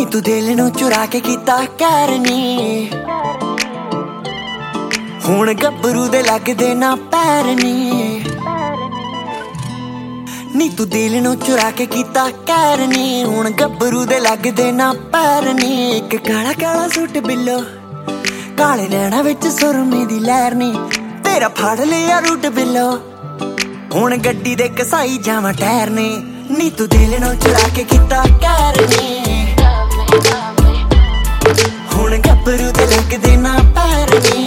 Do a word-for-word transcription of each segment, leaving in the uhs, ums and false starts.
तू दिल नू चुरा के कीता कैर नी, हुण गब्बरू दे लगदे ना पैर नी। नी तू दिल नू चुरा के कीता कैर नी, हुण गब्बरू दे लगदे ना पैर नी। इक काला काला सूट बिल्लो, काले नैना विच सुरमे दी लहर नी, तेरा फड़ लिया रूट बिल्लो, हुण गड्डी दे घसाई जावां टैर नी। नी तू दिल नू चुरा के कीता कैर नी, हुण गब्बरू दे लगदे ना पैर नी।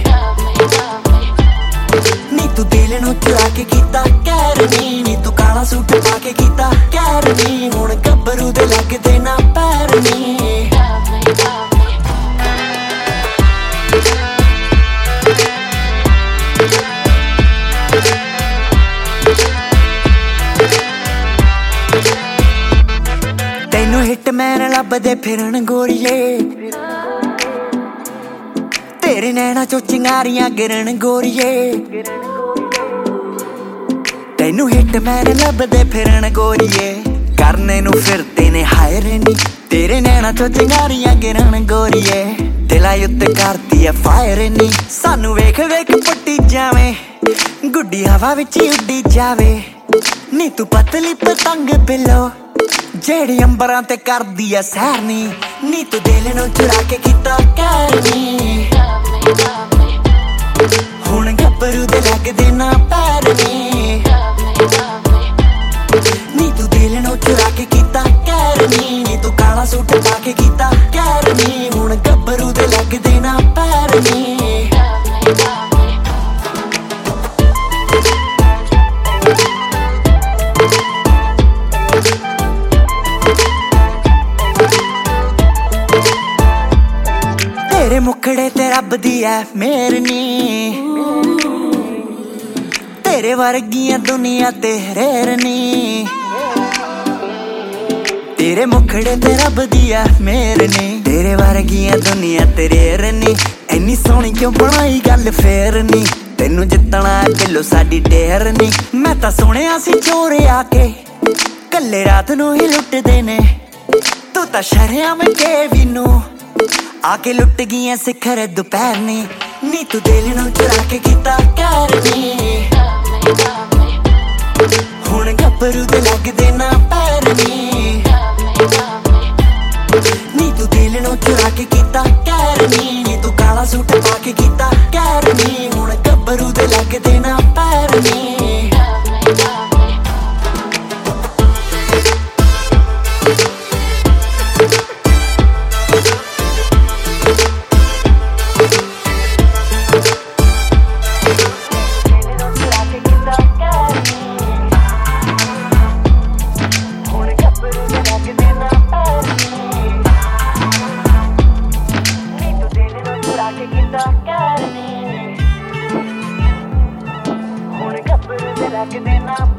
नी तू दिल नू चुरा के कीता कैर नी, नी तू काला सूट पा के कीता कैर नी, हुण गब्बरू दे लगदे ना पैर नी। तैनू हिटमैन लभदे फिरन गोरीए, तेरे नैना चो चिंगारियां गिरन गोरीए। तैनू हिटमैन लभदे फिरन गोरीए, करने नू फिरदे ने हायर नी, तेरे नैना चो चिंगारियां गिरन गोरीए। दिला उत्ते करदी ऐ फायर नी, सानू वेख वेख पट्टी जावे, गुड्डी हवा विच उड्डी जावे। नी तू पतली पतंग बिल्लो, जेड़ी अंबरां ते करदी ऐ सैर नी। नी तू दिल नू चुरा के कीता कैर नी, हुण गब्बरू दे लगदे ना पैर नी। नी तू दिल नू चुरा के कीता कैर नी, नी तू काला सूट पा के कीता कैर नी, हुण गब्बरू दे लगदे ना पैर नी। तेरे मुखड़े ते रब दी ऐ मेहर नी, तेरे वर्गियां दुनिया ते रेर नी। तेरे मुखड़े ते रब दी ऐ मेहर नी, तेरे वर्गियां दुनिया ते रेर नी। इन्नी सोहनी क्यों बनाई गल फेर नी, तेनू जितना दिलो साडी ढेर नी। मैं तां सुणिया सी चोरे आके कल्ले रात नू ही लुटदे ने, तू तां शरेआम के भी नू आके लुट गईयां सिखर दोपहर नी। नी तू दिल नू चुरा के कीता कैर नी, हुण गब्बरू दे लगदे ना पैर नी। नी तू दिल नू चुरा के कीता कैर नी, नी तू काला सूट पा के कीता कैर नी, हुण गब्बरू दे लगदे ना पैर नी। Like it in